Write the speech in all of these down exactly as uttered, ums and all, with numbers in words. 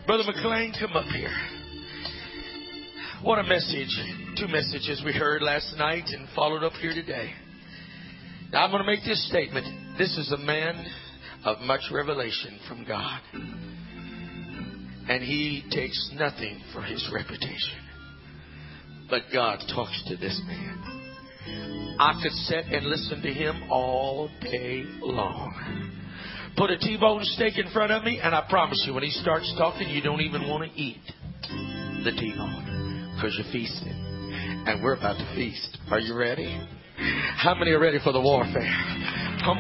Brother McLean, come up here. What a message. Two messages we heard last night and followed up here today. Now I'm going to make this statement. This is a man of much revelation from God. And he takes nothing for his reputation. But God talks to this man. I could sit and listen to him all day long. Put a T-bone steak in front of me, and I promise you, when he starts talking, you don't even want to eat the T-bone because you're feasting. And we're about to feast. Are you ready? How many are ready for the warfare? How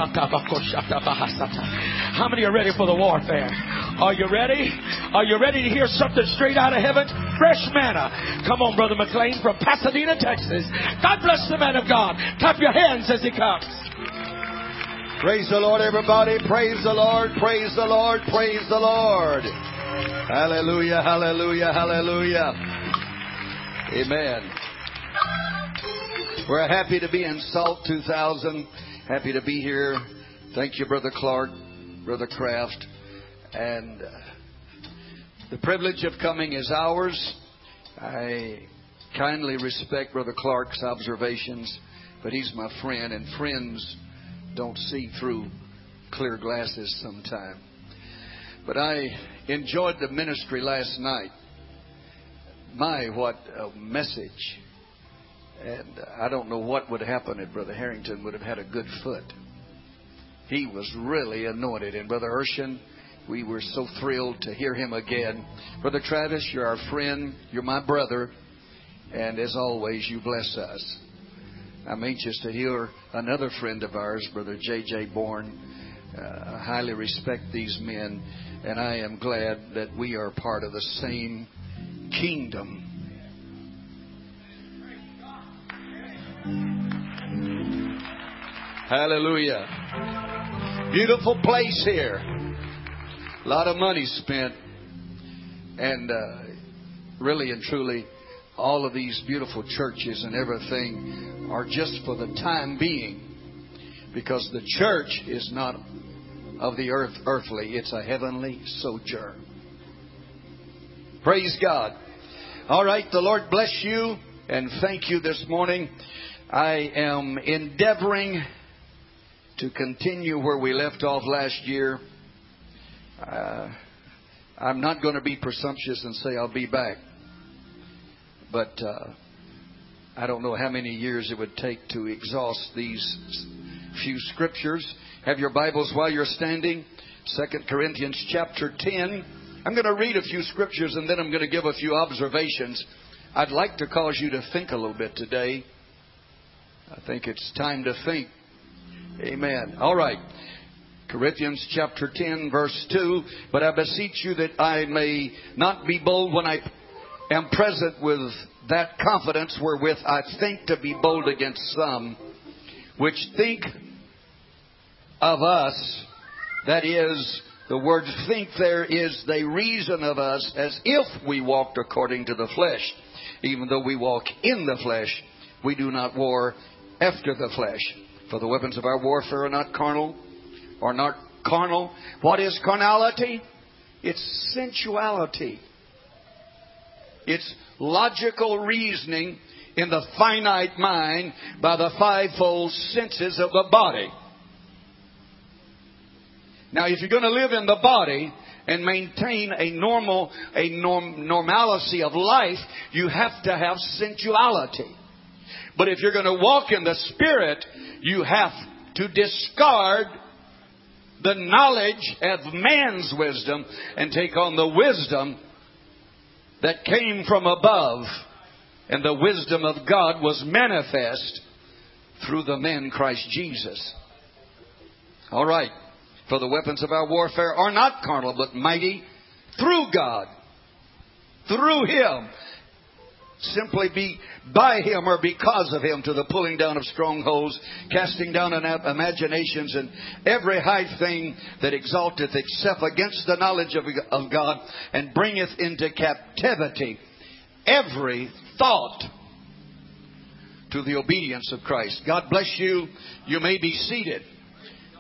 many are ready for the warfare? Are you ready? Are you ready to hear something straight out of heaven? Fresh manna. Come on, Brother McLean from Pasadena, Texas. God bless the man of God. Clap your hands as he comes. Praise the Lord, everybody. Praise the Lord. Praise the Lord. Praise the Lord. Hallelujah, hallelujah, hallelujah. Amen. We're happy to be in Salt two thousand. Happy to be here. Thank you, Brother Clark, Brother Kraft. And uh, the privilege of coming is ours. I kindly respect Brother Clark's observations, but he's my friend, and friends don't see through clear glasses sometime. But I enjoyed the ministry last night. My, what a message. And I don't know what would happen if Brother Harrington would have had a good foot. He was really anointed. And Brother Urshan, we were so thrilled to hear him again. Brother Travis, you're our friend. You're my brother. And as always, you bless us. I'm anxious to hear another friend of ours, Brother J J Bourne. Uh, I highly respect these men. And I am glad that we are part of the same kingdom. Hallelujah. Beautiful place here. A lot of money spent. And uh, really and truly, all of these beautiful churches and everything are just for the time being. Because the church is not of the earth earthly. It's a heavenly sojourn. Praise God. All right. The Lord bless you and thank you this morning. I am endeavoring to continue where we left off last year. Uh, I'm not going to be presumptuous and say I'll be back. But uh, I don't know how many years it would take to exhaust these few scriptures. Have your Bibles while you're standing. Second Corinthians chapter ten. I'm going to read a few scriptures and then I'm going to give a few observations. I'd like to cause you to think a little bit today. I think it's time to think. Amen. All right. Corinthians chapter ten, verse two. But I beseech you that I may not be bold when I am present with that confidence wherewith I think to be bold against some, which think of us. That is, the word think there is, they reason of us as if we walked according to the flesh. Even though we walk in the flesh, we do not war after the flesh. For the weapons of our warfare are not carnal, or not carnal. What is carnality? It's sensuality. It's logical reasoning in the finite mind by the fivefold senses of the body. Now, if you're going to live in the body and maintain a normal, a norm, normalcy of life, you have to have sensuality. But if you're going to walk in the Spirit, you have to discard the knowledge of man's wisdom and take on the wisdom that came from above. And the wisdom of God was manifest through the man Christ Jesus. All right. For the weapons of our warfare are not carnal, but mighty through God. Through Him. Simply be by Him or because of Him to the pulling down of strongholds, casting down imaginations and every high thing that exalteth itself against the knowledge of, of God, and bringeth into captivity every thought to the obedience of Christ. God bless you. You may be seated.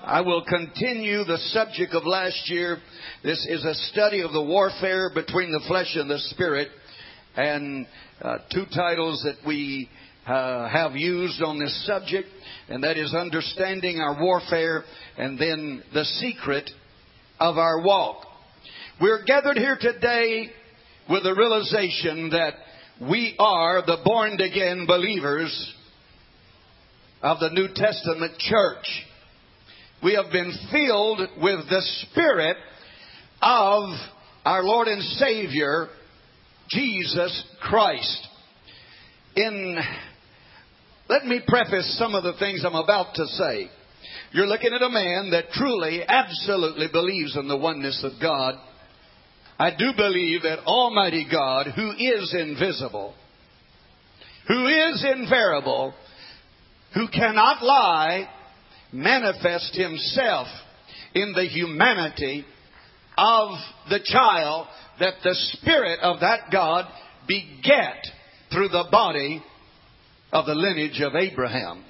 I will continue the subject of last year. This is a study of the warfare between the flesh and the spirit. And uh, two titles that we uh, have used on this subject, and that is Understanding Our Warfare, and then The Secret of Our Walk. We're gathered here today with the realization that we are the born-again believers of the New Testament church. We have been filled with the Spirit of our Lord and Savior, Jesus Christ. In, let me preface some of the things I'm about to say. You're looking at a man that truly, absolutely believes in the oneness of God. I do believe that Almighty God, who is invisible, who is invariable, who cannot lie, manifest Himself in the humanity of the child that the Spirit of that God beget through the body of the lineage of Abraham.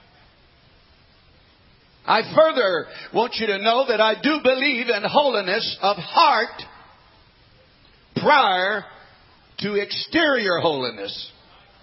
I further want you to know that I do believe in holiness of heart prior to exterior holiness.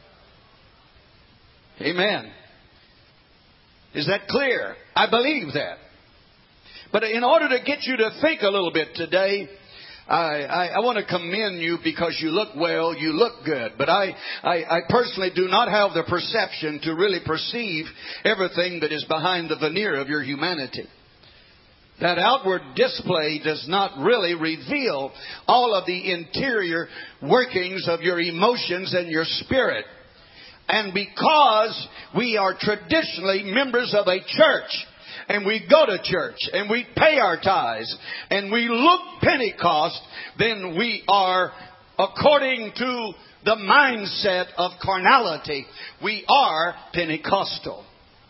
Amen. Is that clear? I believe that. But in order to get you to think a little bit today, I, I, I want to commend you because you look well, you look good. But I, I, I personally do not have the perception to really perceive everything that is behind the veneer of your humanity. That outward display does not really reveal all of the interior workings of your emotions and your spirit. And because we are traditionally members of a church, and we go to church, and we pay our tithes, and we look Pentecost, then we are, according to the mindset of carnality, we are Pentecostal.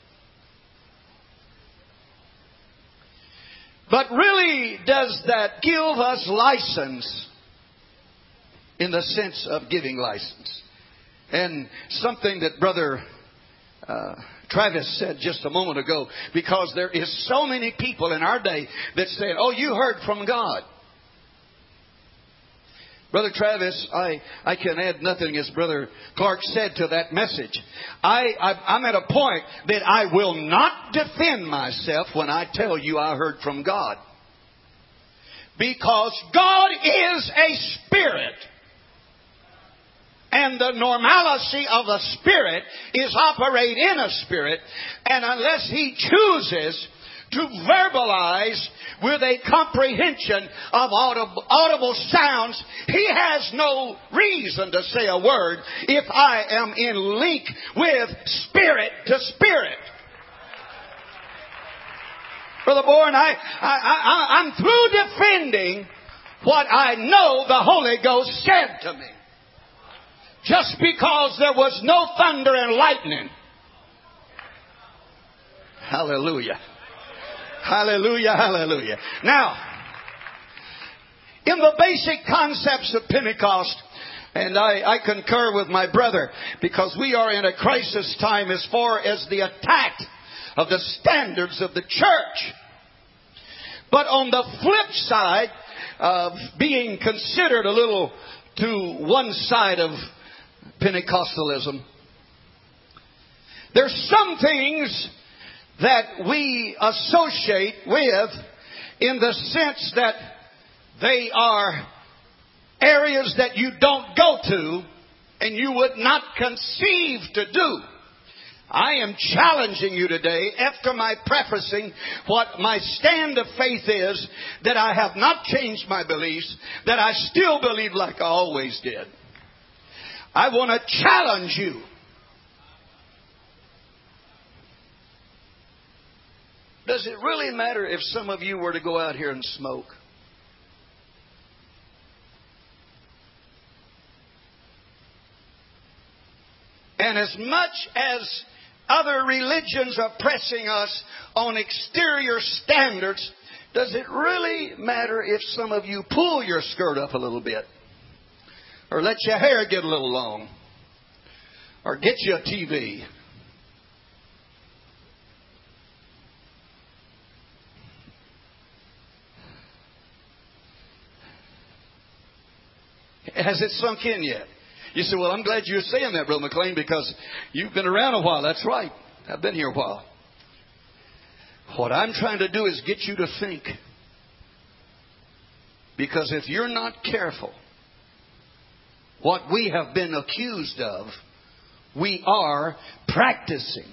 But really, does that give us license in the sense of giving license? And something that Brother uh, Travis said just a moment ago, because there is so many people in our day that said, oh, you heard from God. Brother Travis, I, I can add nothing, as Brother Clark said, to that message. I, I, I'm at a point that I will not defend myself when I tell you I heard from God. Because God is a spirit. And the normalcy of a spirit is operate in a spirit. And unless He chooses to verbalize with a comprehension of audible, audible sounds, He has no reason to say a word if I am in link with spirit to spirit. Brother Bourne, I, I, I, I'm through defending what I know the Holy Ghost said to me. Just because there was no thunder and lightning. Hallelujah. Hallelujah, hallelujah. Now, in the basic concepts of Pentecost, and I, I concur with my brother, because we are in a crisis time as far as the attack of the standards of the church. But on the flip side of being considered a little to one side of Pentecostalism, there's some things that we associate with in the sense that they are areas that you don't go to and you would not conceive to do. I am challenging you today, after my prefacing what my stand of faith is, that I have not changed my beliefs, that I still believe like I always did. I want to challenge you. Does it really matter if some of you were to go out here and smoke? And as much as other religions are pressing us on exterior standards, does it really matter if some of you pull your skirt up a little bit? Or let your hair get a little long? Or get you a T V? Has it sunk in yet? You say, well, I'm glad you're saying that, Brother McLean, because you've been around a while. That's right. I've been here a while. What I'm trying to do is get you to think. Because if you're not careful, what we have been accused of, we are practicing.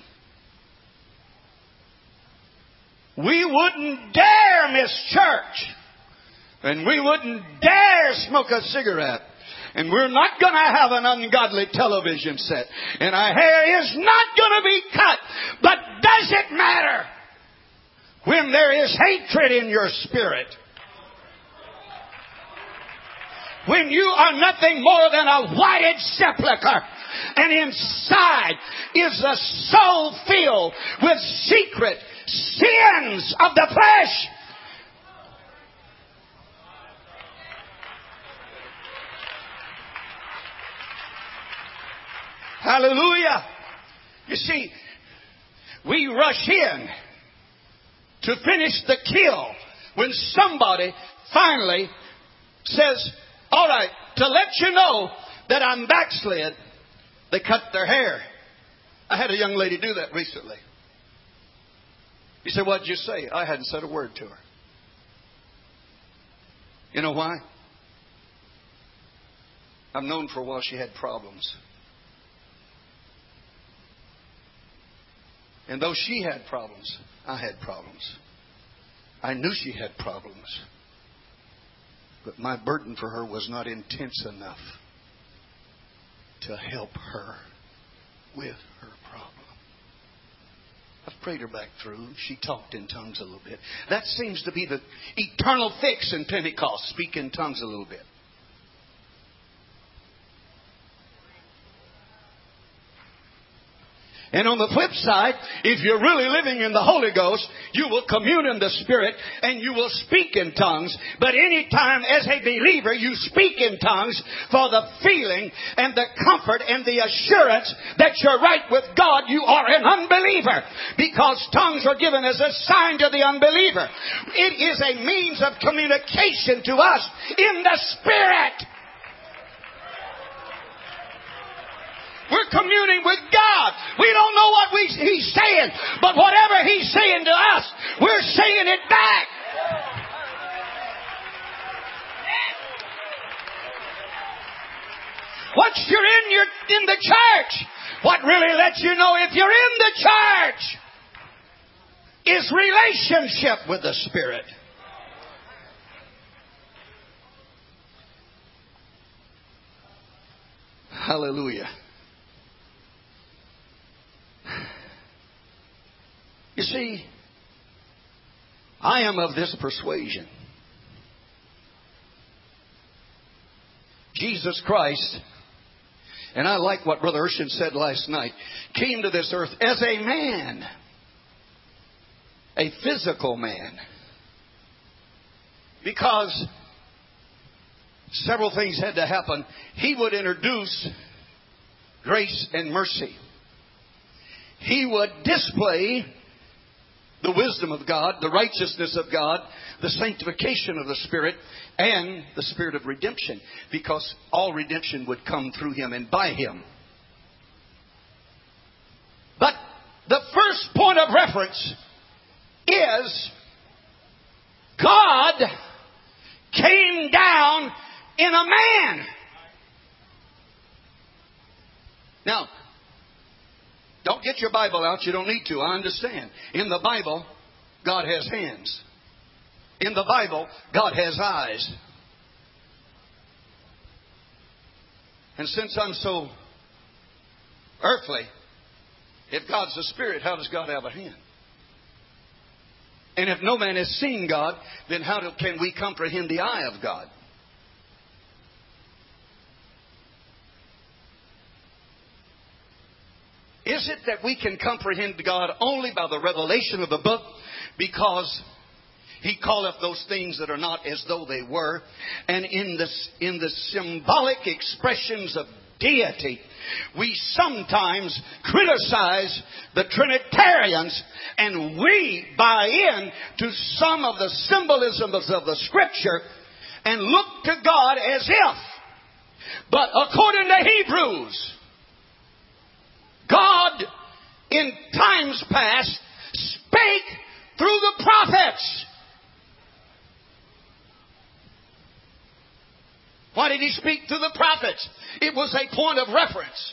We wouldn't dare miss church. And we wouldn't dare smoke a cigarette. And we're not going to have an ungodly television set. And our hair is not going to be cut. But does it matter when there is hatred in your spirit? When you are nothing more than a whited sepulcher, and inside is a soul filled with secret sins of the flesh. Hallelujah. You see, we rush in to finish the kill when somebody finally says, all right, to let you know that I'm backslid, they cut their hair. I had a young lady do that recently. You say, what'd you say? I hadn't said a word to her. You know why? I've known for a while she had problems. And though she had problems, I had problems. I knew she had problems. But my burden for her was not intense enough to help her with her problem. I've prayed her back through. She talked in tongues a little bit. That seems to be the eternal fix in Pentecost. Speak in tongues a little bit. And on the flip side, if you're really living in the Holy Ghost, you will commune in the Spirit and you will speak in tongues. But any time as a believer you speak in tongues for the feeling and the comfort and the assurance that you're right with God, you are an unbeliever. Because tongues are given as a sign to the unbeliever. It is a means of communication to us in the Spirit. We're communing with God. We don't know what we, He's saying, but whatever He's saying to us, we're saying it back. Once you're in, you're in the church. What really lets you know if you're in the church is relationship with the Spirit. Hallelujah. You see, I am of this persuasion. Jesus Christ, and I like what Brother Urshan said last night, came to this earth as a man. A physical man. Because several things had to happen. He would introduce grace and mercy. He would display the wisdom of God, the righteousness of God, the sanctification of the Spirit, and the Spirit of redemption. Because all redemption would come through Him and by Him. But the first point of reference is God came down in a man. Now, don't get your Bible out. You don't need to. I understand. In the Bible, God has hands. In the Bible, God has eyes. And since I'm so earthly, if God's a spirit, how does God have a hand? And if no man has seen God, then how do, can we comprehend the eye of God? Is it that we can comprehend God only by the revelation of the book? Because He calleth those things that are not as though they were. And in the, in the symbolic expressions of deity, we sometimes criticize the Trinitarians, and we buy in to some of the symbolisms of the Scripture and look to God as if But according to Hebrews, God in times past spake through the prophets. Why did He speak through the prophets? It was a point of reference.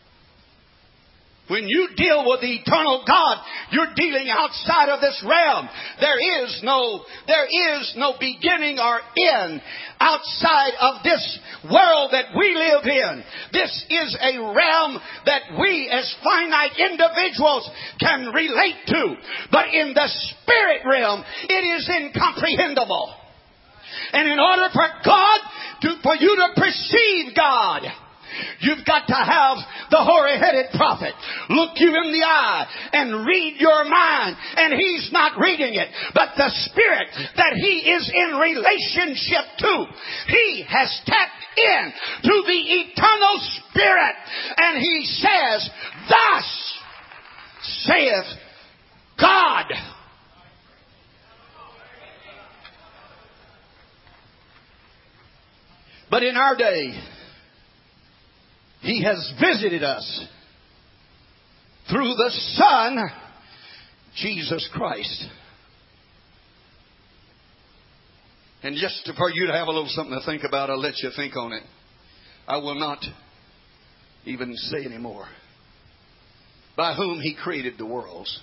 When you deal with the eternal God, you're dealing outside of this realm. There is no, there is no beginning or end outside of this world that we live in. This is a realm that we as finite individuals can relate to. But in the spirit realm, it is incomprehensible. And in order for God to, for you to perceive God, you've got to have the hoary-headed prophet look you in the eye and read your mind. And he's not reading it, but the Spirit that he is in relationship to, he has tapped in to the eternal Spirit. And he says, thus saith God. But in our day, He has visited us through the Son, Jesus Christ. And just for you to have a little something to think about, I'll let you think on it. I will not even say any more. By whom He created the worlds.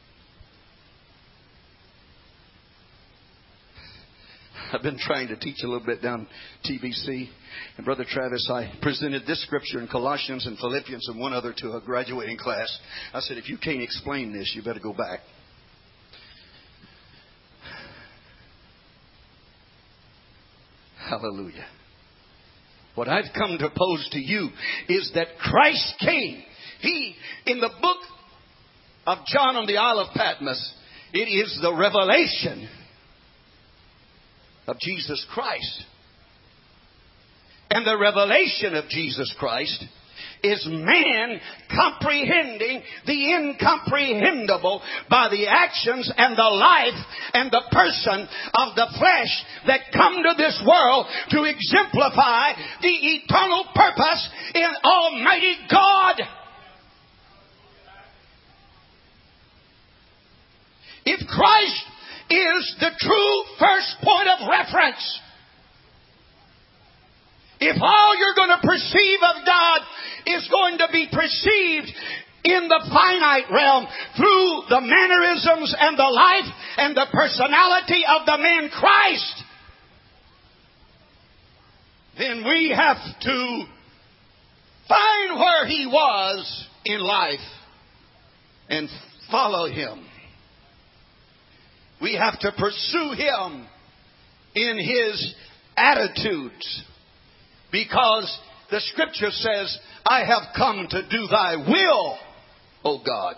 I've been trying to teach a little bit down T B C. And Brother Travis, I presented this scripture in Colossians and Philippians and one other to a graduating class. I said, if you can't explain this, you better go back. Hallelujah. What I've come to pose to you is that Christ came. He, in the book of John on the Isle of Patmos, it is the revelation of Jesus Christ. And the revelation of Jesus Christ is man comprehending the incomprehensible by the actions and the life and the person of the flesh that come to this world to exemplify the eternal purpose in Almighty God. If Christ is the true first point of reference, if all you're going to perceive of God is going to be perceived in the finite realm through the mannerisms and the life and the personality of the man Christ, then we have to find where He was in life and follow Him. We have to pursue Him in His attitudes. Because the Scripture says, I have come to do Thy will, O God.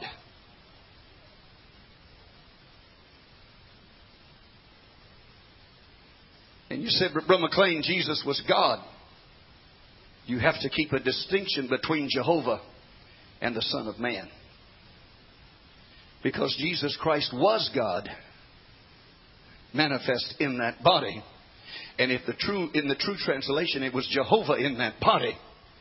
And you said, Brother McLean, Jesus was God. You have to keep a distinction between Jehovah and the Son of Man. Because Jesus Christ was God, manifest in that body. And if the true, in the true translation, it was Jehovah in that body.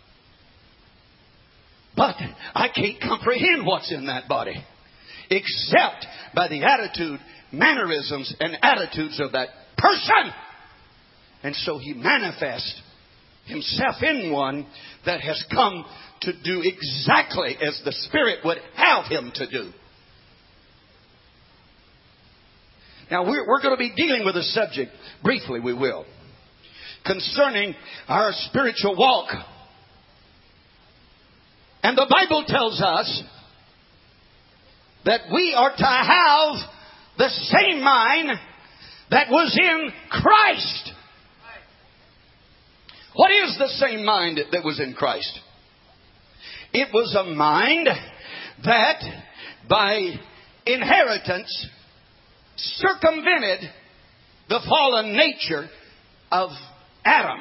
But I can't comprehend what's in that body, except by the attitude, mannerisms, and attitudes of that person. And so He manifests Himself in one that has come to do exactly as the Spirit would have Him to do. Now, we're, we're going to be dealing with a subject, briefly we will, concerning our spiritual walk. And the Bible tells us that we are to have the same mind that was in Christ. What is the same mind that was in Christ? It was a mind that by inheritance circumvented the fallen nature of Adam.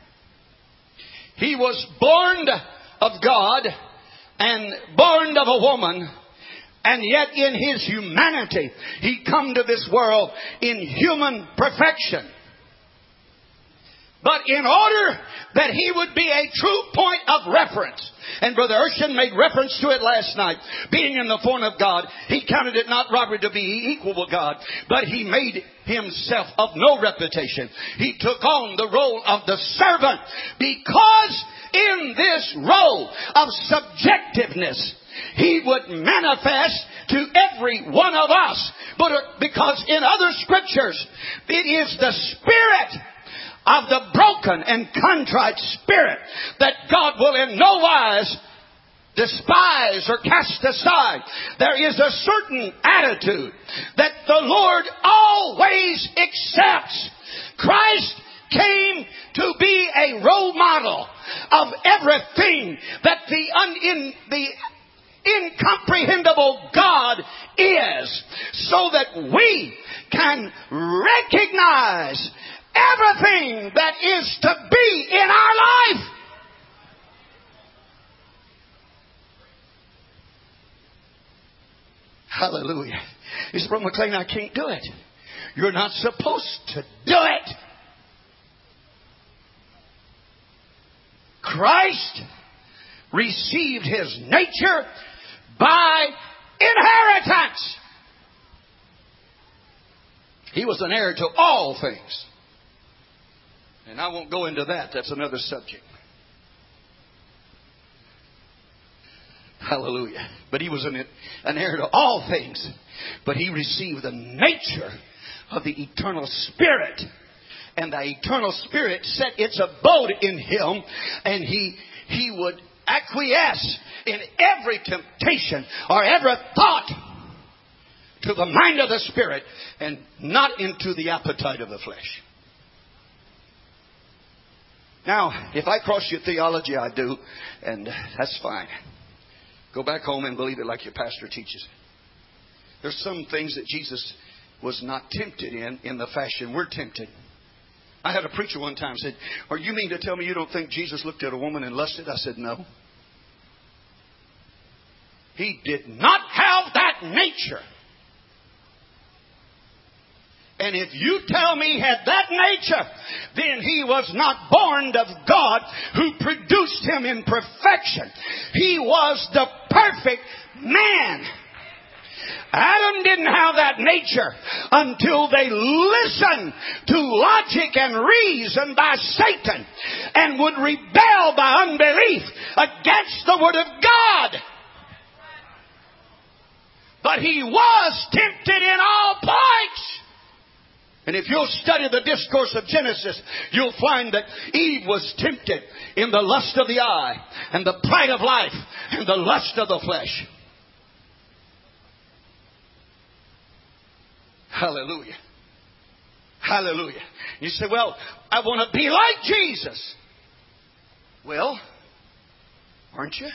He was born of God and born of a woman, and yet in His humanity He come to this world in human perfection. But in order that he would be a true point of reference, and Brother Urshan made reference to it last night, being in the form of God, he counted it not robbery to be equal with God, but he made himself of no reputation. He took on the role of the servant, because in this role of subjectiveness, he would manifest to every one of us. But because in other scriptures, it is the Spirit of the broken and contrite spirit that God will in no wise despise or cast aside. There is a certain attitude that the Lord always accepts. Christ came to be a role model of everything that the un, in the incomprehensible God is, so that we can recognize everything that is to be in our life. Hallelujah. He said, Brother McLean, I can't do it. You're not supposed to do it. Christ received his nature by inheritance. He was an heir to all things. And I won't go into that. That's another subject. Hallelujah. But he was an, an heir to all things. But he received the nature of the eternal Spirit. And the eternal Spirit set its abode in him. And he, he would acquiesce in every temptation or every thought to the mind of the Spirit and not into the appetite of the flesh. Now, if I cross your theology, I do, and that's fine. Go back home and believe it like your pastor teaches. There's some things that Jesus was not tempted in, in the fashion we're tempted. I had a preacher one time said, "Are you mean to tell me you don't think Jesus looked at a woman and lusted?" I said, "No. He did not have that nature. And if you tell me he had that nature, then he was not born of God, who produced him in perfection. He was the perfect man." Adam didn't have that nature until they listened to logic and reason by Satan and would rebel by unbelief against the Word of God. But he was tempted in all points. And if you'll study the discourse of Genesis, you'll find that Eve was tempted in the lust of the eye and the pride of life and the lust of the flesh. Hallelujah. Hallelujah. You say, "Well, I want to be like Jesus." Well, aren't you?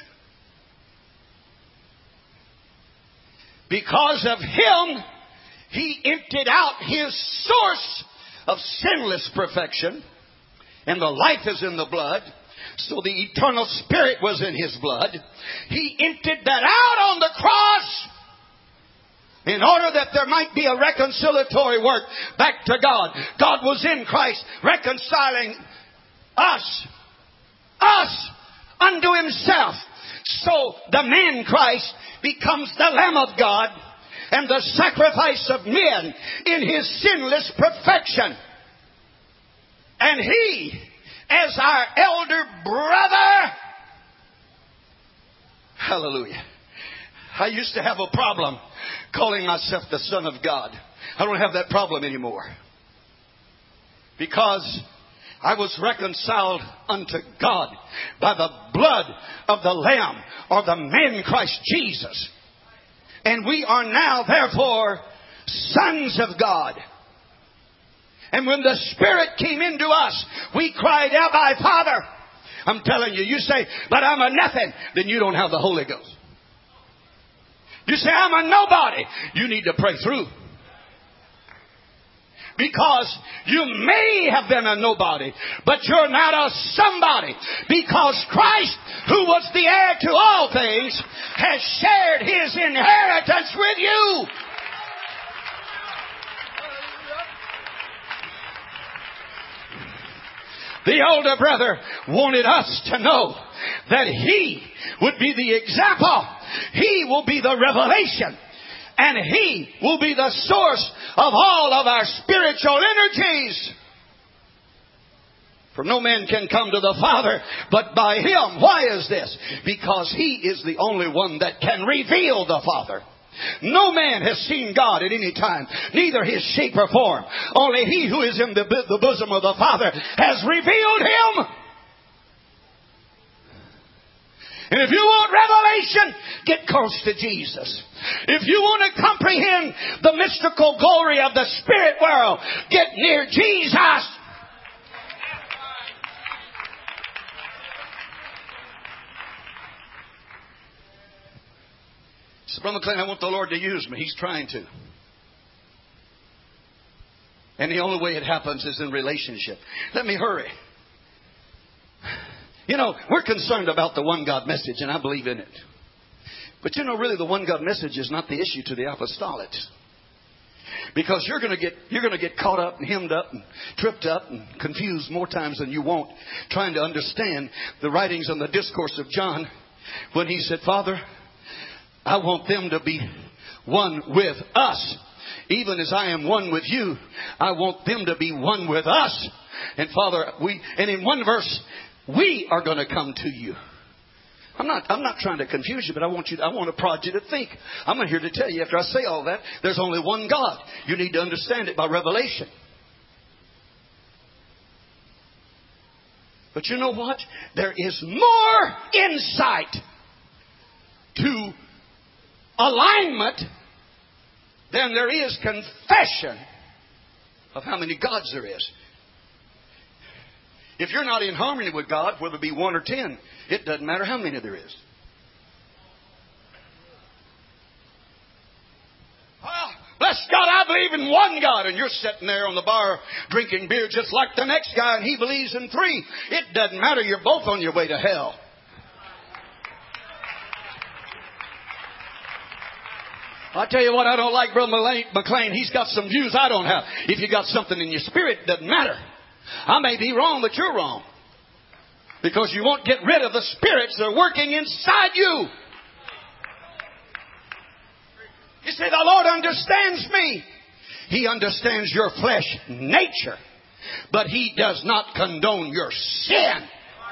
Because of him, he emptied out his source of sinless perfection. And the life is in the blood. So the eternal Spirit was in his blood. He emptied that out on the cross in order that there might be a reconciliatory work back to God. God was in Christ reconciling us, us unto himself. So the man Christ becomes the Lamb of God and the sacrifice of men in his sinless perfection. And he, as our elder brother, hallelujah. I used to have a problem calling myself the Son of God. I don't have that problem anymore. Because I was reconciled unto God by the blood of the Lamb, or the man Christ Jesus. And we are now, therefore, sons of God. And when the Spirit came into us, we cried out, "Abba, Father." I'm telling you, you say, "But I'm a nothing," then you don't have the Holy Ghost. You say, "I'm a nobody." You need to pray through. Because you may have been a nobody, but you're not a somebody. Because Christ, who was the heir to all things, has shared his inheritance with you. The older brother wanted us to know that he would be the example. He will be the revelation. And he will be the source of all of our spiritual energies. For no man can come to the Father but by Him. Why is this? Because He is the only one that can reveal the Father. No man has seen God at any time, neither His shape or form. Only He who is in the, the bosom of the Father has revealed Him. And if you want revelation, get close to Jesus. If you want to comprehend the mystical glory of the spirit world, get near Jesus. So, Brother McLean, I want the Lord to use me. He's trying to. And the only way it happens is in relationship. Let me hurry. You know, we're concerned about the one God message, and I believe in it. But you know, really, the one God message is not the issue to the apostolates. Because you're going to get you're going to get caught up and hemmed up and tripped up and confused more times than you want, trying to understand the writings on the discourse of John when he said, Father, I want them to be one with us. Even as I am one with you, I want them to be one with us. And Father, we and in one verse, we are going to come to you. I'm not I'm not trying to confuse you, but I want you I want to prod you to think. I'm here to tell you, after I say all that, there's only one God. You need to understand it by revelation. But you know what? There is more insight to alignment than there is confession of how many gods there is. If you're not in harmony with God, whether it be one or ten, it doesn't matter how many there is. Well, bless God, I believe in one God. And you're sitting there on the bar drinking beer just like the next guy, and he believes in three. It doesn't matter. You're both on your way to hell. I tell you what, I don't like Brother McLean. He's got some views I don't have. If you got something in your spirit, it doesn't matter. I may be wrong, but you're wrong. Because you won't get rid of the spirits that are working inside you. You say, the Lord understands me. He understands your flesh nature. But He does not condone your sin.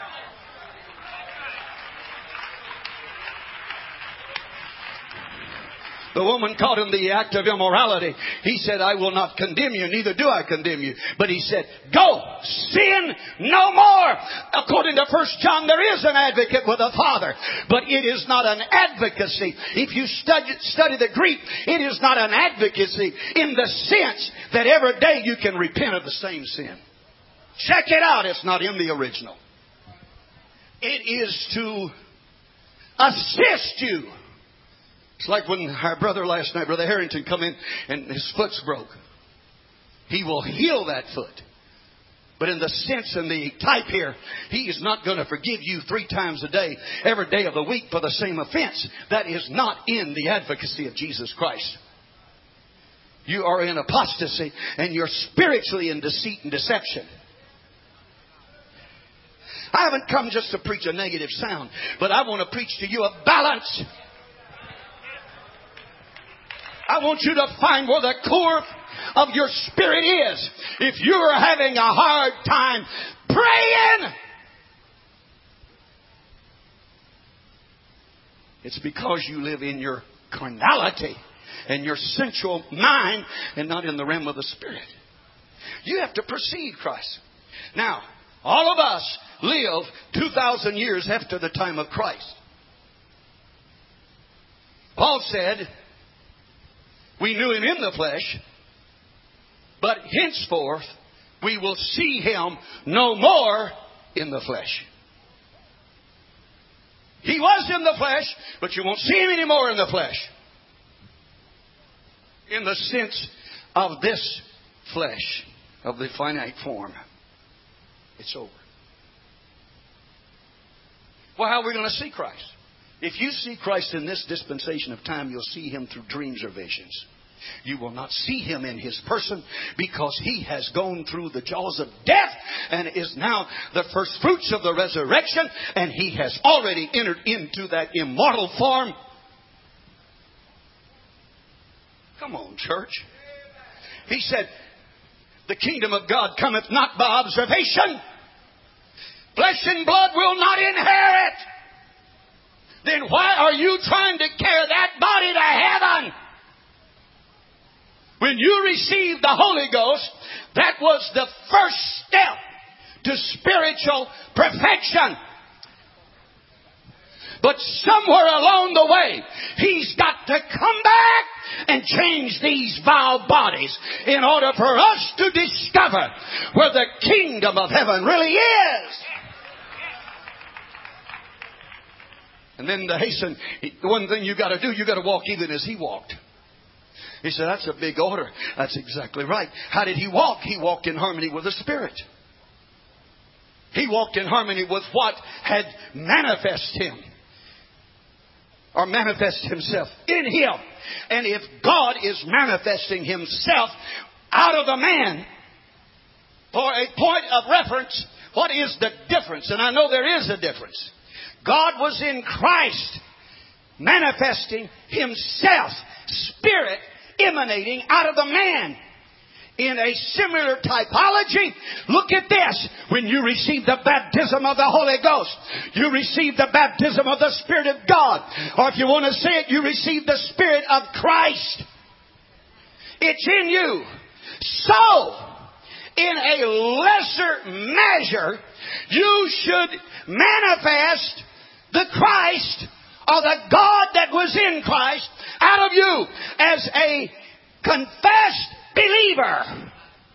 The woman caught in the act of immorality. He said, I will not condemn you, neither do I condemn you. But He said, go, sin no more. According to First John, there is an advocate with the Father. But it is not an advocacy. If you study, study the Greek, it is not an advocacy in the sense that every day you can repent of the same sin. Check it out. It's not in the original. It is to assist you. It's like when our brother last night, Brother Harrington, come in and his foot's broke. He will heal that foot. But in the sense and the type here, He is not going to forgive you three times a day, every day of the week for the same offense. That is not in the advocacy of Jesus Christ. You are in apostasy and you're spiritually in deceit and deception. I haven't come just to preach a negative sound, but I want to preach to you a balance. I want you to find where the core of your spirit is. If you're having a hard time praying, it's because you live in your carnality and your sensual mind and not in the realm of the Spirit. You have to precede Christ. Now, all of us live two thousand years after the time of Christ. Paul said, we knew Him in the flesh, but henceforth we will see Him no more in the flesh. He was in the flesh, but you won't see Him anymore in the flesh. In the sense of this flesh, of the finite form. It's over. Well, how are we going to see Christ? If you see Christ in this dispensation of time, you'll see Him through dreams or visions. You will not see Him in His person because He has gone through the jaws of death and is now the first fruits of the resurrection, and He has already entered into that immortal form. Come on, church. He said, the kingdom of God cometh not by observation. Flesh and blood will not inherit. Then why are you trying to carry that body to heaven? When you received the Holy Ghost, that was the first step to spiritual perfection. But somewhere along the way, He's got to come back and change these vile bodies in order for us to discover where the kingdom of heaven really is. And then to hasten, the one thing you got to do, you got to walk even as He walked. He said, that's a big order. That's exactly right. How did He walk? He walked in harmony with the Spirit. He walked in harmony with what had manifested Him. Or manifest Himself in Him. And if God is manifesting Himself out of the man, for a point of reference, what is the difference? And I know there is a difference. God was in Christ, manifesting Himself, Spirit emanating out of the man. In a similar typology, look at this. When you receive the baptism of the Holy Ghost, you receive the baptism of the Spirit of God. Or if you want to say it, you receive the Spirit of Christ. It's in you. So, in a lesser measure, you should manifest the Christ or the God that was in Christ out of you as a confessed believer.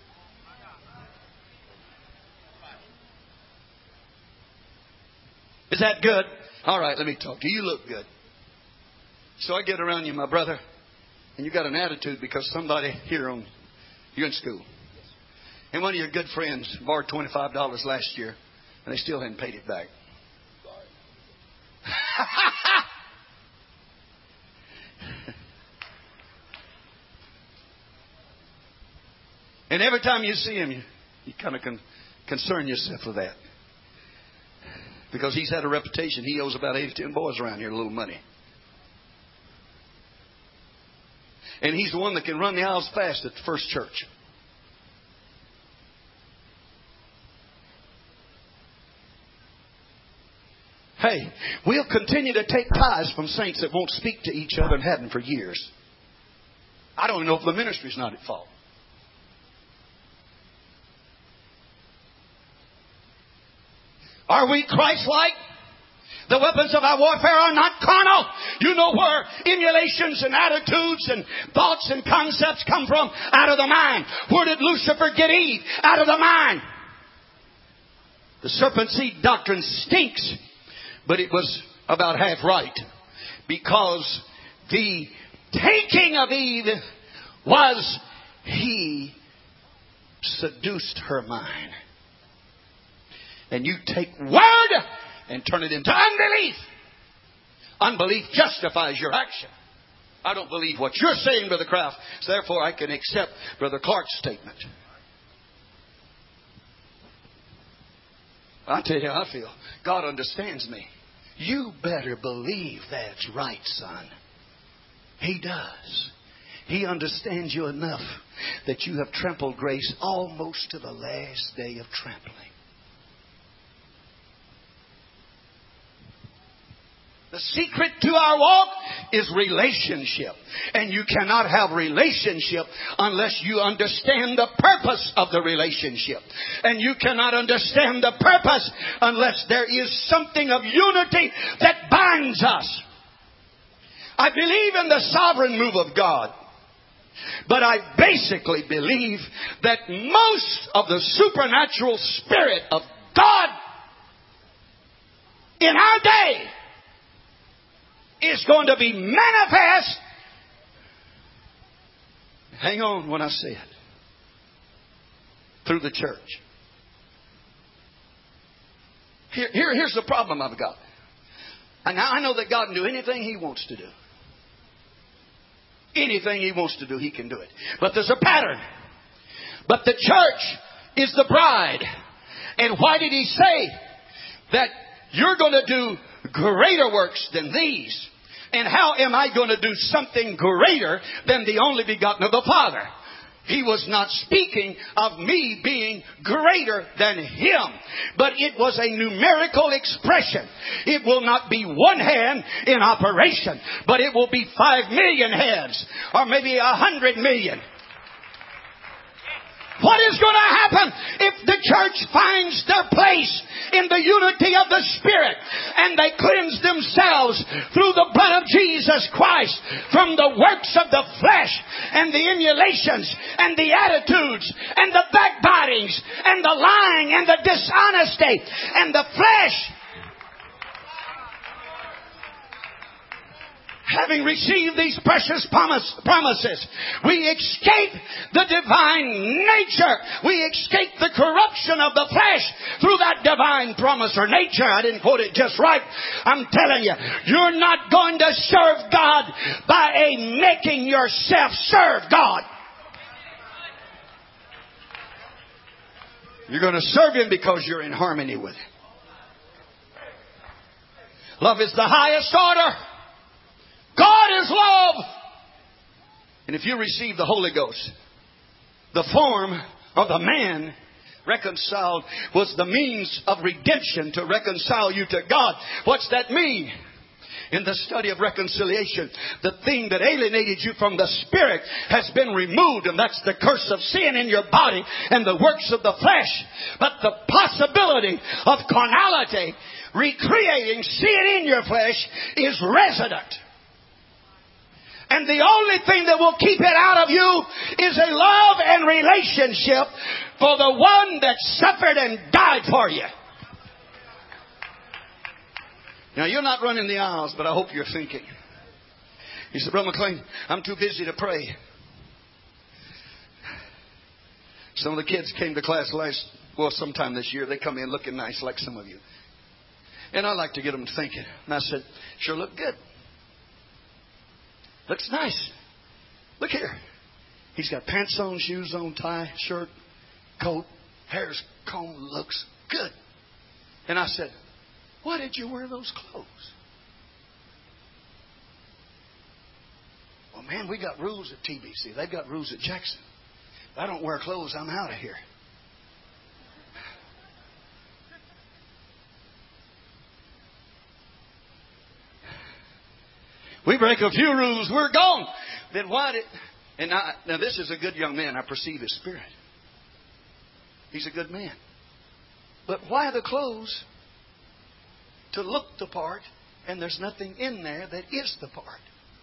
Is that good? All right, let me talk to you. You look good. So I get around you, my brother, and you got an attitude because somebody here on you're in school. And one of your good friends borrowed twenty-five dollars last year, and they still hadn't paid it back. And every time you see him, you, you kind of con- concern yourself with that. Because he's had a reputation. He owes about eight or ten boys around here a little money. And he's the one that can run the aisles fast at the First Church. Hey, we'll continue to take tithes from saints that won't speak to each other and hadn't for years. I don't know if the ministry's not at fault. Are we Christ-like? The weapons of our warfare are not carnal. You know where emulations and attitudes and thoughts and concepts come from? Out of the mind. Where did Lucifer get Eve? Out of the mind. The serpent seed doctrine stinks, but it was about half right. Because the taking of Eve was he seduced her mind. And you take word and turn it into unbelief. Unbelief justifies your action. I don't believe what you're saying, Brother Kraft, so therefore I can accept Brother Clark's statement. I tell you how I feel. God understands me. You better believe that's right, son. He does. He understands you enough that you have trampled grace almost to the last day of trampling. The secret to our walk is relationship. And you cannot have relationship unless you understand the purpose of the relationship. And you cannot understand the purpose unless there is something of unity that binds us. I believe in the sovereign move of God. But I basically believe that most of the supernatural Spirit of God in our day is going to be manifest. Hang on when I say it. Through the church. Here, here, here's the problem I've got. And now I know that God can do anything He wants to do. Anything He wants to do, He can do it. But there's a pattern. But the church is the bride. And why did He say that you're going to do greater works than these? And how am I going to do something greater than the only begotten of the Father? He was not speaking of me being greater than Him. But it was a numerical expression. It will not be one hand in operation, but it will be five million hands, or maybe a hundred million. What is going to happen if the church finds their place in the unity of the Spirit and they cleanse themselves through the blood of Jesus Christ from the works of the flesh and the emulations and the attitudes and the backbitings and the lying and the dishonesty and the flesh? Having received these precious promise, promises, we escape the divine nature. We escape the corruption of the flesh through that divine promise or nature. I didn't quote it just right. I'm telling you, you're not going to serve God by a making yourself serve God. You're going to serve Him because you're in harmony with Him. Love is the highest order. God is love. And if you receive the Holy Ghost, the form of the man reconciled was the means of redemption to reconcile you to God. What's that mean? In the study of reconciliation, the thing that alienated you from the Spirit has been removed, and that's the curse of sin in your body and the works of the flesh. But the possibility of carnality recreating sin in your flesh is resident. And the only thing that will keep it out of you is a love and relationship for the one that suffered and died for you. Now, you're not running the aisles, but I hope you're thinking. You said, Brother McLean, I'm too busy to pray. Some of the kids came to class last, well, sometime this year. They come in looking nice like some of you. And I like to get them thinking. And I said, sure look good. Looks nice. Look here. He's got pants on, shoes on, tie, shirt, coat, hair's combed, looks good. And I said, why did you wear those clothes? Well, man, we got rules at T B C. They've got rules at Jackson. If I don't wear clothes, I'm out of here. We break a few rules, we're gone. Then why did... And I, now this is a good young man. I perceive his spirit. He's a good man. But why the clothes? To look the part, and there's nothing in there that is the part.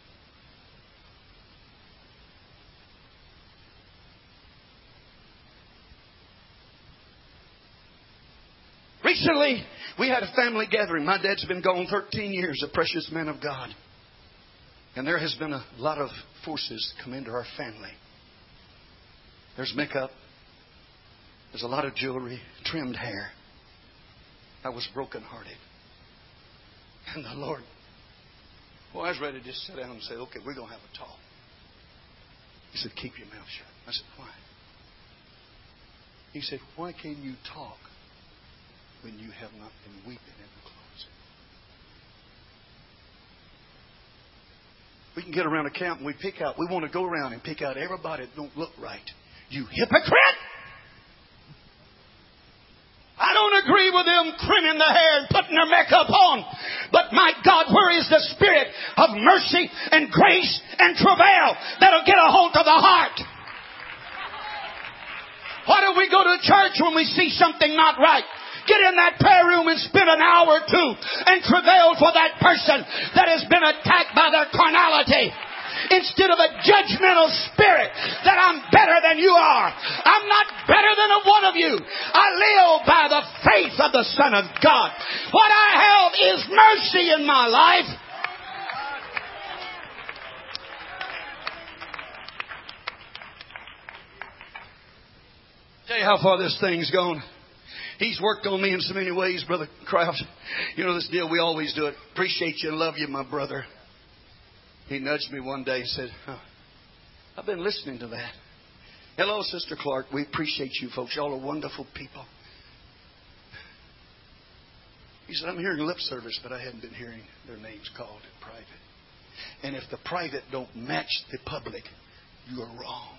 Recently, we had a family gathering. My dad's been gone thirteen years, a precious man of God. And there has been a lot of forces come into our family. There's makeup. There's a lot of jewelry, trimmed hair. I was brokenhearted. And the Lord, well, I was ready to just sit down and say, okay, we're going to have a talk. He said, keep your mouth shut. I said, why? He said, why can you talk when you have not been weeping in the closet? We can get around a camp and we pick out, we want to go around and pick out everybody that don't look right. You hypocrite! I don't agree with them trimming the hair and putting their makeup on. But my God, where is the spirit of mercy and grace and travail that'll get a hold of the heart? Why do we go to church when we see something not right? Get in that prayer room and spend an hour or two and travail for that person that has been attacked by their carnality. Instead of a judgmental spirit that I'm better than you are. I'm not better than a one of you. I live by the faith of the Son of God. What I have is mercy in my life. Tell you how far this thing's gone. He's worked on me in so many ways, Brother Kraft. You know this deal, we always do it. Appreciate you and love you, my brother. He nudged me one day and said, oh, I've been listening to that. Hello, Sister Clark. We appreciate you folks. Y'all are wonderful people. He said, I'm hearing lip service, but I hadn't been hearing their names called in private. And if the private don't match the public, you are wrong.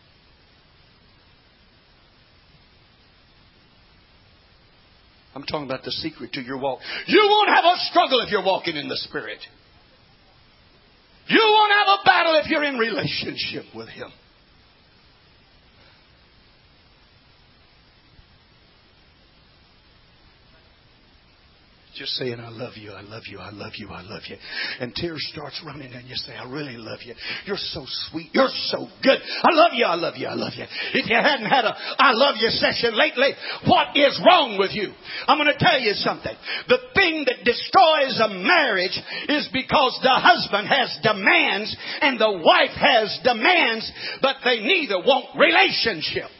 I'm talking about the secret to your walk. You won't have a struggle if you're walking in the Spirit. You won't have a battle if you're in relationship with Him. Just saying, I love you, I love you, I love you, I love you. And tears starts running and you say, I really love you. You're so sweet. You're so good. I love you, I love you, I love you. If you hadn't had a I love you session lately, what is wrong with you? I'm going to tell you something. The thing that destroys a marriage is because the husband has demands and the wife has demands, but they neither want relationship.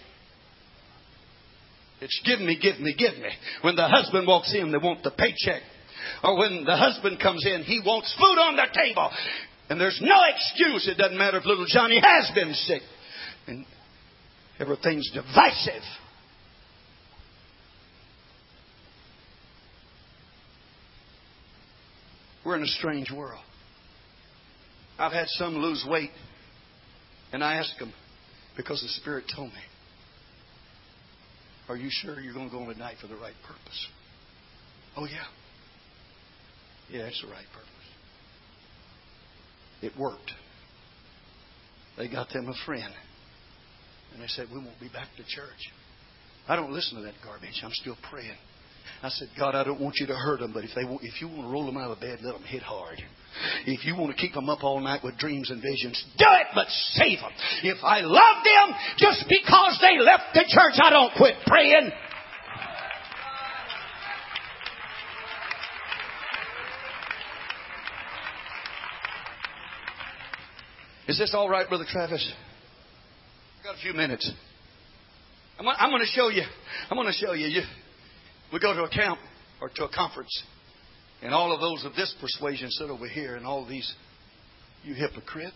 It's give me, give me, give me. When the husband walks in, they want the paycheck. Or when the husband comes in, he wants food on the table. And there's no excuse. It doesn't matter if little Johnny has been sick. And everything's divisive. We're in a strange world. I've had some lose weight. And I ask them, because the Spirit told me, are you sure you're going to go on tonight for the right purpose? Oh, yeah. Yeah, it's the right purpose. It worked. They got them a friend. And they said, we won't be back to church. I don't listen to that garbage. I'm still praying. I said, God, I don't want you to hurt them, but if they want, if you want to roll them out of bed, let them hit hard. If you want to keep them up all night with dreams and visions, do it, but save them. If I love them just because they left the church, I don't quit praying. Is this all right, Brother Travis? I've got a few minutes. I'm, I'm going to show you. I'm going to show you. you. We go to a camp or to a conference, and all of those of this persuasion sit over here, and all these, you hypocrite.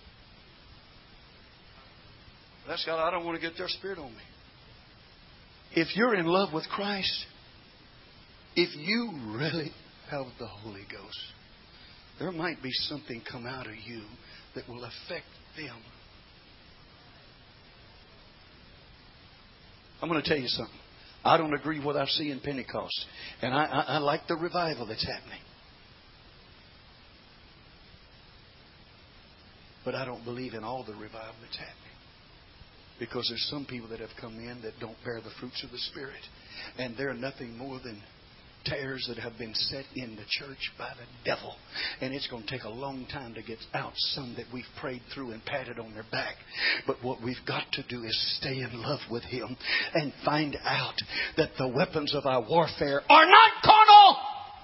That's God. I don't want to get their spirit on me. If you're in love with Christ, if you really have the Holy Ghost, there might be something come out of you that will affect them. I'm going to tell you something. I don't agree with what I see in Pentecost. And I, I, I like the revival that's happening. But I don't believe in all the revival that's happening. Because there's some people that have come in that don't bear the fruits of the Spirit. And they're nothing more than tares that have been set in the church by the devil. And it's going to take a long time to get out some that we've prayed through and patted on their back. But what we've got to do is stay in love with Him and find out that the weapons of our warfare are not carnal.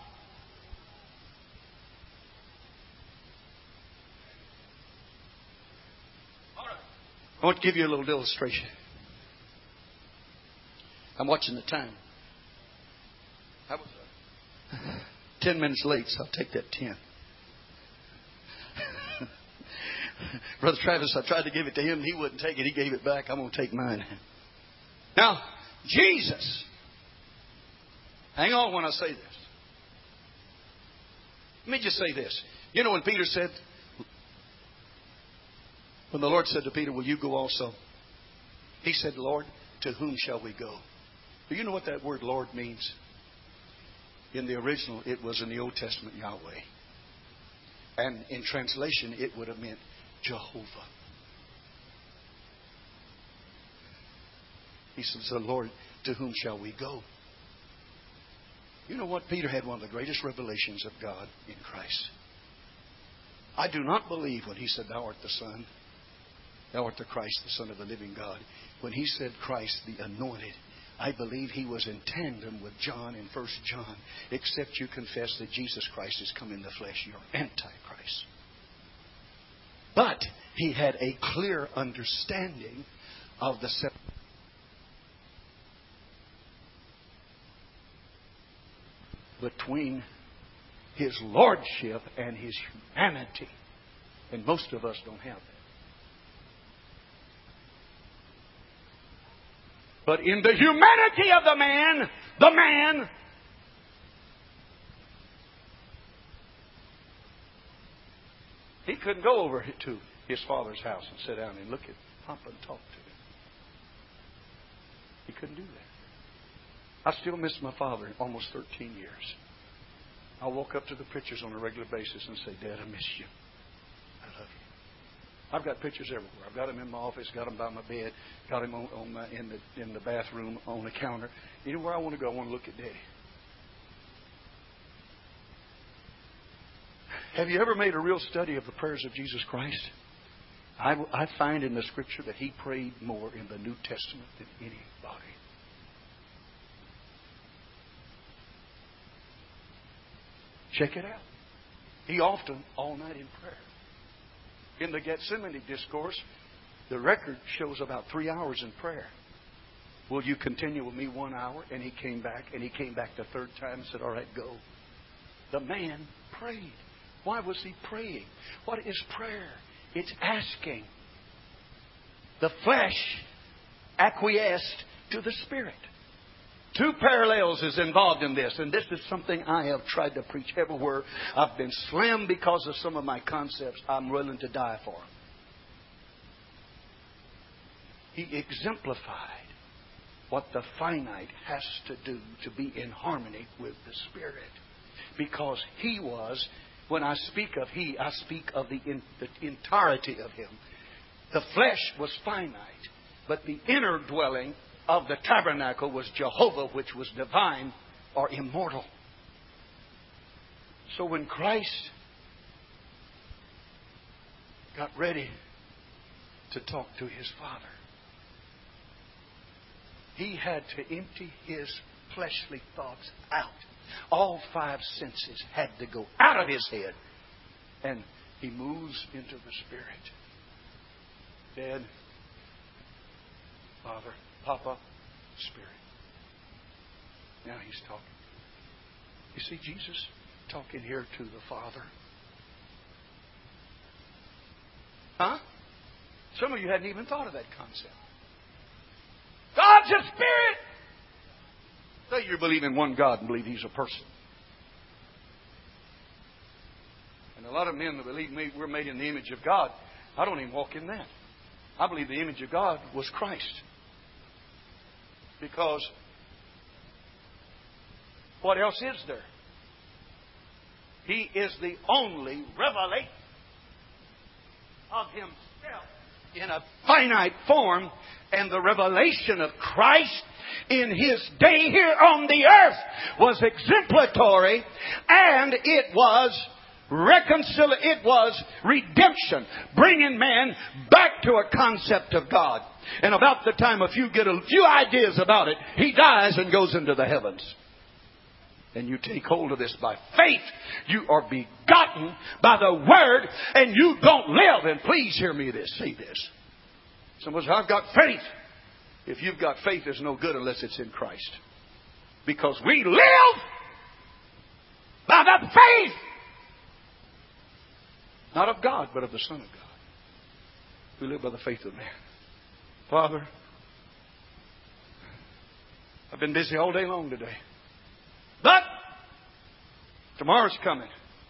I want to give you a little illustration. I'm watching the time. I was uh, ten minutes late, so I'll take that ten. Brother Travis, I tried to give it to him. He wouldn't take it. He gave it back. I'm going to take mine. Now, Jesus. Hang on when I say this. Let me just say this. You know when Peter said, when the Lord said to Peter, will you go also? He said, Lord, to whom shall we go? Do you know what that word Lord means? In the original, it was in the Old Testament, Yahweh. And in translation, it would have meant Jehovah. He says, Lord, to whom shall we go? You know what? Peter had one of the greatest revelations of God in Christ. I do not believe when he said, thou art the Son, thou art the Christ, the Son of the living God. When he said Christ, the anointed, I believe he was in tandem with John in First John. Except you confess that Jesus Christ has come in the flesh, you're Antichrist. But he had a clear understanding of the separation between his lordship and his humanity. And most of us don't have that. But in the humanity of the man, the man, he couldn't go over to his father's house and sit down and look at Papa and talk to him. He couldn't do that. I still miss my father in almost thirteen years. I walk up to the pictures on a regular basis and say, Dad, I miss you. I love you. I've got pictures everywhere. I've got them in my office, got them by my bed, got them on, on my, in the in the bathroom, on the counter. Anywhere I want to go, I want to look at Daddy. Have you ever made a real study of the prayers of Jesus Christ? I, I find in the Scripture that He prayed more in the New Testament than anybody. Check it out. He often all night in prayer. In the Gethsemane discourse, the record shows about three hours in prayer. Will you continue with me one hour? And he came back, and he came back the third time and said, all right, go. The man prayed. Why was he praying? What is prayer? It's asking. The flesh acquiesced to the Spirit. Two parallels is involved in this, and this is something I have tried to preach everywhere. I've been slammed because of some of my concepts. I'm willing to die for them. He exemplified what the finite has to do to be in harmony with the Spirit. Because He was, when I speak of He, I speak of the, in, the entirety of Him. The flesh was finite, but the inner dwelling of the tabernacle was Jehovah, which was divine or immortal. So when Christ got ready to talk to His Father, He had to empty His fleshly thoughts out. All five senses had to go out of His head. And He moves into the Spirit. Dad, Father, Papa, Spirit. Now He's talking. You see Jesus talking here to the Father. Huh? Some of you hadn't even thought of that concept. God's a Spirit. Say you believe in one God and believe He's a person. And a lot of men that believe we're made in the image of God, I don't even walk in that. I believe the image of God was Christ. Because what else is there? He is the only revelation of Himself in a finite form. And the revelation of Christ in His day here on the earth was exemplatory, and it was reconcil- it was redemption, bringing man back to a concept of God. And about the time if you get a few ideas about it, He dies and goes into the heavens. And you take hold of this by faith. You are begotten by the Word, and you don't live. And please hear me this, say this. Someone says, I've got faith. If you've got faith, it's no good unless it's in Christ. Because we live by the faith, not of God, but of the Son of God. We live by the faith of man. Father, I've been busy all day long today. But tomorrow's coming.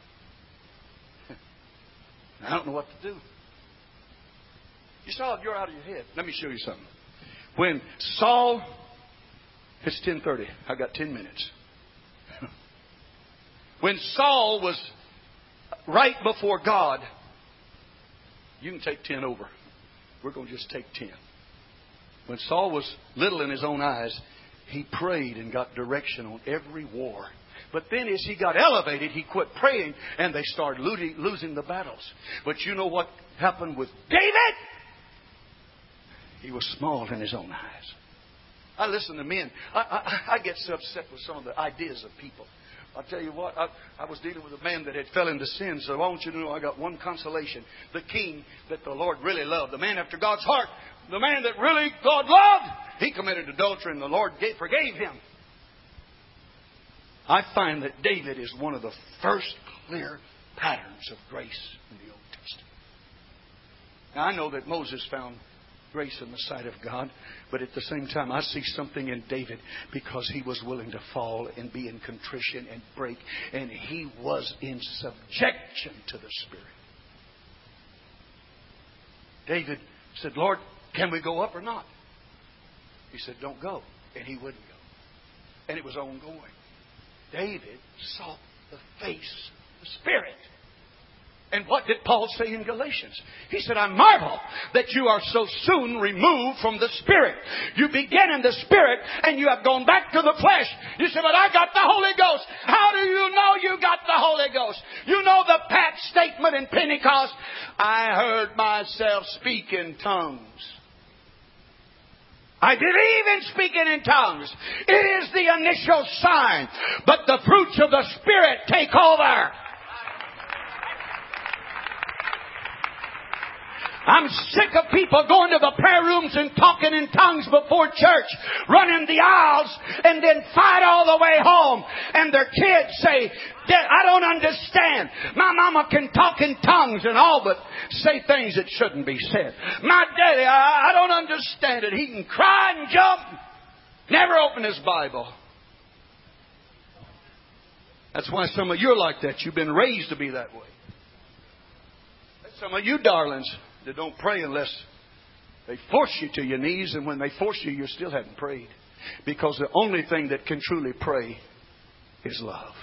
I don't know what to do. You saw it, you're out of your head. Let me show you something. When Saul, it's ten thirty. I got ten minutes. When Saul was right before God, you can take ten over. We're going to just take ten. When Saul was little in his own eyes, he prayed and got direction on every war. But then as he got elevated, he quit praying and they started losing the battles. But you know what happened with David? He was small in his own eyes. I listen to men. I, I, I get so upset with some of the ideas of people. I'll tell you what, I, I was dealing with a man that had fell into sin, so I want you to know I got one consolation. The king that the Lord really loved, the man after God's heart, the man that really God loved, he committed adultery and the Lord gave, forgave him. I find that David is one of the first clear patterns of grace in the Old Testament. Now I know that Moses found grace in the sight of God. But at the same time, I see something in David because he was willing to fall and be in contrition and break. And he was in subjection to the Spirit. David said, Lord, can we go up or not? He said, don't go. And he wouldn't go. And it was ongoing. David sought the face of the Spirit. And what did Paul say in Galatians? He said, I marvel that you are so soon removed from the Spirit. You began in the Spirit and you have gone back to the flesh. You said, but I got the Holy Ghost. How do you know you got the Holy Ghost? You know the pat statement in Pentecost, I heard myself speak in tongues. I believe in speaking in tongues. It is the initial sign. But the fruits of the Spirit take over. I'm sick of people going to the prayer rooms and talking in tongues before church, running the aisles, and then fight all the way home. And their kids say, I don't understand. My mama can talk in tongues and all, but say things that shouldn't be said. My daddy, I, I don't understand it. He can cry and jump, never open his Bible. That's why some of you are like that. You've been raised to be that way. Some of you darlings that don't pray unless they force you to your knees, and when they force you, you still haven't prayed. Because the only thing that can truly pray is love.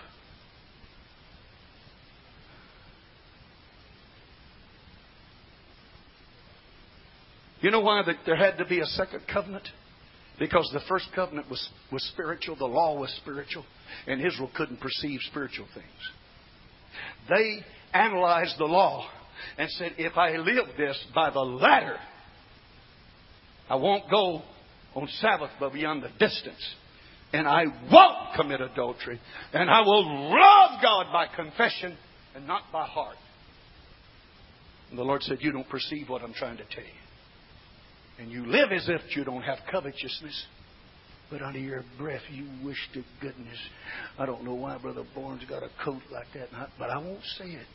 You know why there had to be a second covenant? Because the first covenant was, was spiritual, the law was spiritual, and Israel couldn't perceive spiritual things. They analyzed the law and said, if I live this by the letter, I won't go on Sabbath but beyond the distance. And I won't commit adultery. And I will love God by confession and not by heart. And the Lord said, you don't perceive what I'm trying to tell you. And you live as if you don't have covetousness. But under your breath, you wish to goodness. I don't know why Brother Bourne's got a coat like that, but I won't say it.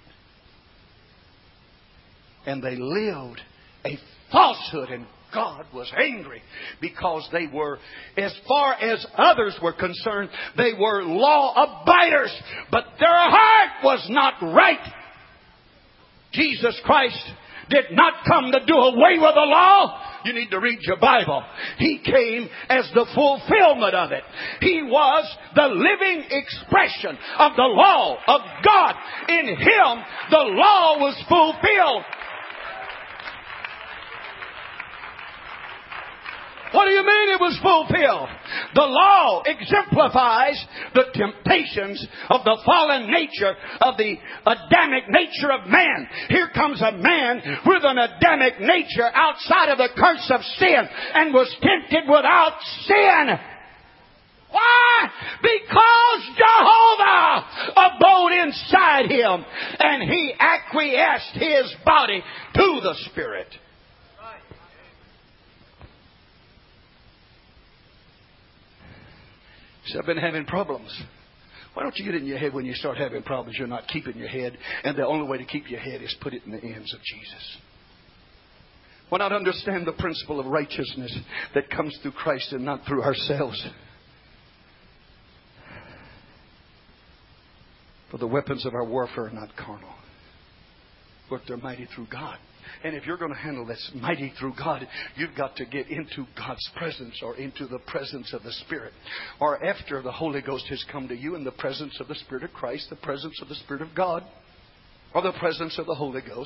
And they lived a falsehood, and God was angry because they were, as far as others were concerned, they were law abiders, but their heart was not right. Jesus Christ did not come to do away with the law. You need to read your Bible. He came as the fulfillment of it. He was the living expression of the law of God. In Him, the law was fulfilled. What do you mean it was fulfilled? The law exemplifies the temptations of the fallen nature, of the Adamic nature of man. Here comes a man with an Adamic nature outside of the curse of sin and was tempted without sin. Why? Because Jehovah abode inside him and He acquiesced his body to the Spirit. So I've been having problems. Why don't you get it in your head when you start having problems? You're not keeping your head. And the only way to keep your head is put it in the hands of Jesus. Why not understand the principle of righteousness that comes through Christ and not through ourselves? For the weapons of our warfare are not carnal, but they're mighty through God. And if you're going to handle this mighty through God, you've got to get into God's presence or into the presence of the Spirit. Or after the Holy Ghost has come to you in the presence of the Spirit of Christ, the presence of the Spirit of God, or the presence of the Holy Ghost.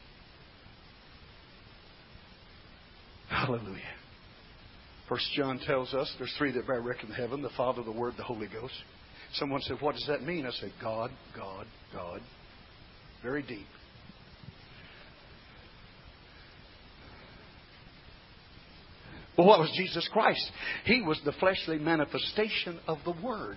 Hallelujah. First John tells us there's three that bear record in heaven: the Father, the Word, the Holy Ghost. Someone said, what does that mean? I said, God, God, God. Very deep. Well, what was Jesus Christ? He was the fleshly manifestation of the Word.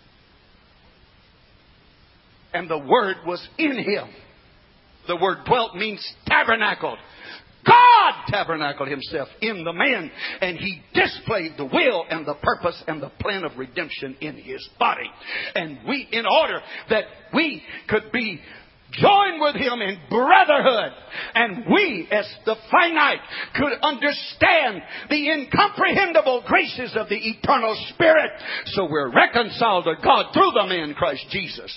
And the Word was in Him. The word dwelt means tabernacled. God tabernacled Himself in the man. And He displayed the will and the purpose and the plan of redemption in His body. And we, in order that we could be join with Him in brotherhood. And we, as the finite, could understand the incomprehensible graces of the eternal Spirit. So we're reconciled to God through the man Christ Jesus.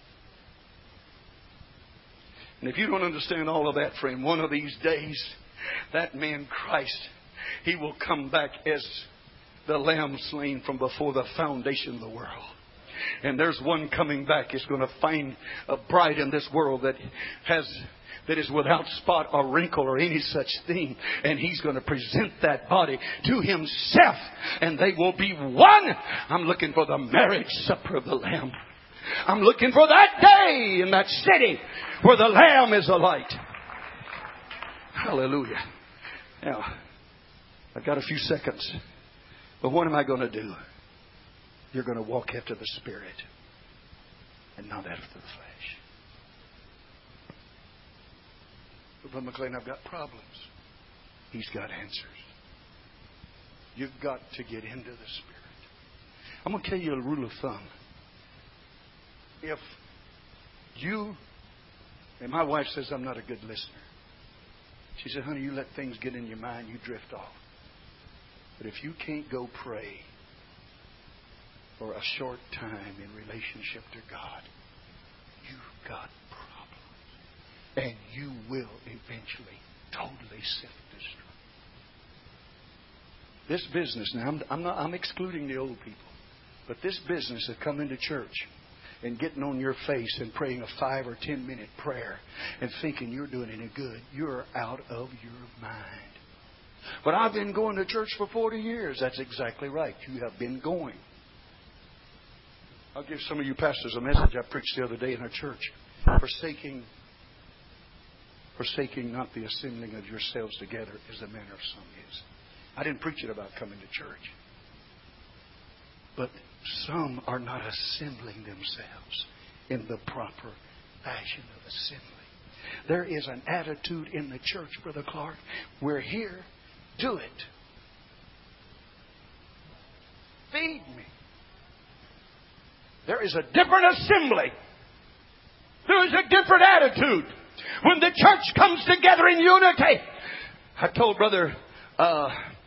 And if you don't understand all of that, friend, one of these days, that man Christ, He will come back as the lamb slain from before the foundation of the world. And there's one coming back is going to find a bride in this world that has that is without spot or wrinkle or any such thing. And He's going to present that body to Himself. And they will be one. I'm looking for the marriage supper of the Lamb. I'm looking for that day in that city where the Lamb is a light. Hallelujah. Now, I've got a few seconds. But what am I going to do? You're going to walk after the Spirit and not after the flesh. But Brother McLean, I've got problems. He's got answers. You've got to get into the Spirit. I'm going to tell you a rule of thumb. If you, and my wife says I'm not a good listener. She said, honey, you let things get in your mind, you drift off. But if you can't go pray for a short time in relationship to God, you've got problems. And you will eventually totally self-destruct. This business, now I'm, I'm, not, I'm excluding the old people, but this business of coming to church and getting on your face and praying a five or ten minute prayer and thinking you're doing any good, you're out of your mind. But I've been going to church for forty years. That's exactly right. You have been going. I'll give some of you pastors a message I preached the other day in our church. Forsaking, forsaking not the assembling of yourselves together as the manner of some is. I didn't preach it about coming to church. But some are not assembling themselves in the proper fashion of assembly. There is an attitude in the church, Brother Clark. We're here. Do it. Feed me. There is a different assembly. There is a different attitude. When the church comes together in unity. I told Brother uh,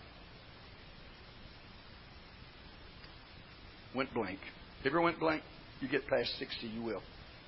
went blank. You ever went blank? You get past sixty, you will.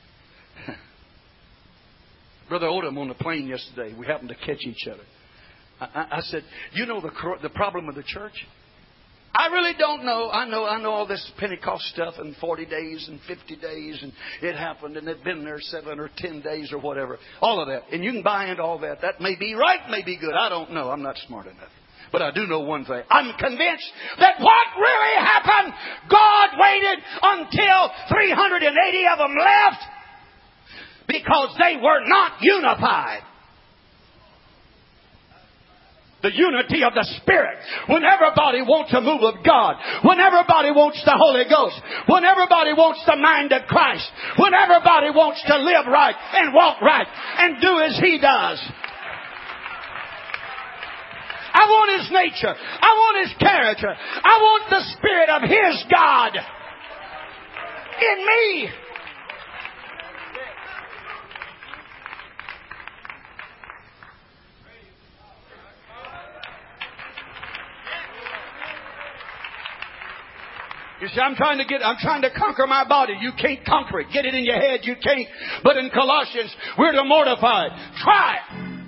Brother Odom on the plane yesterday, we happened to catch each other. I, I said, you know the the problem of the church? I really don't know. I know I know all this Pentecost stuff and forty days and fifty days and it happened and it's been there seven or ten days or whatever. All of that. And you can buy into all that. That may be right, may be good. I don't know. I'm not smart enough. But I do know one thing. I'm convinced that what really happened, God waited until three hundred eighty of them left because they were not unified. The unity of the Spirit. When everybody wants a move of God. When everybody wants the Holy Ghost. When everybody wants the mind of Christ. When everybody wants to live right and walk right and do as He does. I want His nature. I want His character. I want the Spirit of His God in me. You see, I'm trying to get, I'm trying to conquer my body. You can't conquer it. Get it in your head. You can't. But in Colossians, we're to mortify it. Try it.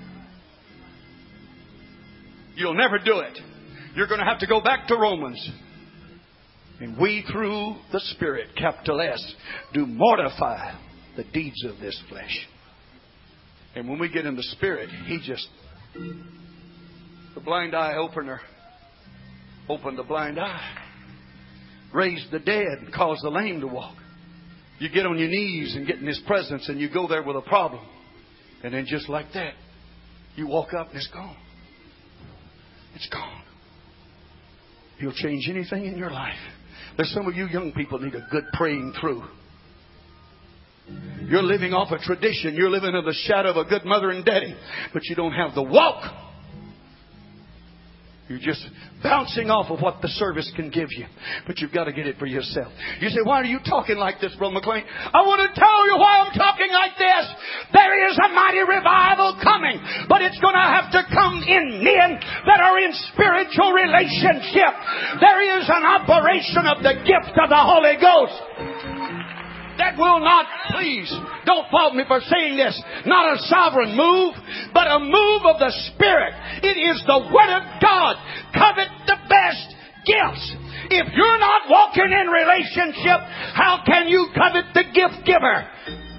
You'll never do it. You're going to have to go back to Romans. And we, through the Spirit, capital S, do mortify the deeds of this flesh. And when we get in the Spirit, He just, the blind eye opener, opened the blind eye. Raised the dead and caused the lame to walk. You get on your knees and get in His presence and you go there with a problem. And then just like that, you walk up and it's gone. It's gone. He'll change anything in your life. There's some of you young people need a good praying through. You're living off a tradition. You're living in the shadow of a good mother and daddy. But you don't have the walk. You're just bouncing off of what the service can give you. But you've got to get it for yourself. You say, why are you talking like this, Brother McLean? I want to tell you why I'm talking like this. There is a mighty revival coming. But it's going to have to come in men that are in spiritual relationship. There is an operation of the gift of the Holy Ghost that will not, please, don't fault me for saying this, not a sovereign move, but a move of the Spirit. It is the Word of God. Covet the best gifts. If you're not walking in relationship, how can you covet the gift giver?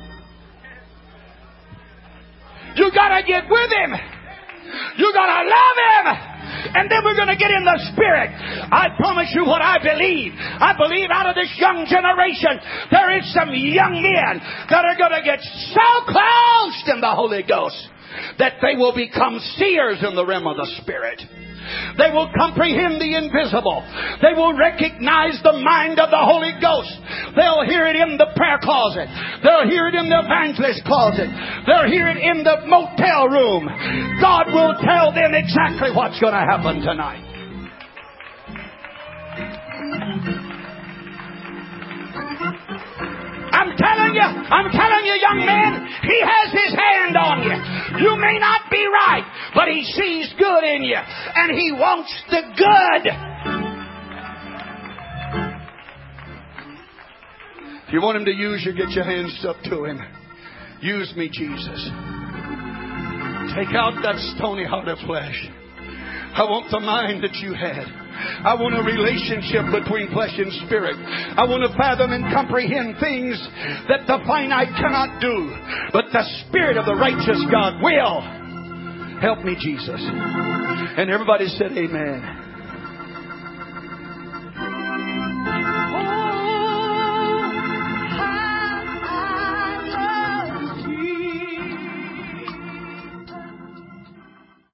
You gotta get with Him. You gotta love Him. And then we're going to get in the Spirit. I promise you what I believe. I believe out of this young generation, there is some young men that are going to get so close in the Holy Ghost that they will become seers in the realm of the Spirit. They will comprehend the invisible. They will recognize the mind of the Holy Ghost. They'll hear it in the prayer closet. They'll hear it in the evangelist closet. They'll hear it in the motel room. God will tell them exactly what's going to happen tonight. I'm telling you, I'm telling you, young man, He has His hand on you. You may not be right, but He sees good in you, and He wants the good. If you want Him to use you, get your hands up to Him. Use me, Jesus. Take out that stony heart of flesh. I want the mind that you had. I want a relationship between flesh and spirit. I want to fathom and comprehend things that the finite cannot do. But the Spirit of the righteous God will. Help me, Jesus. And everybody said amen.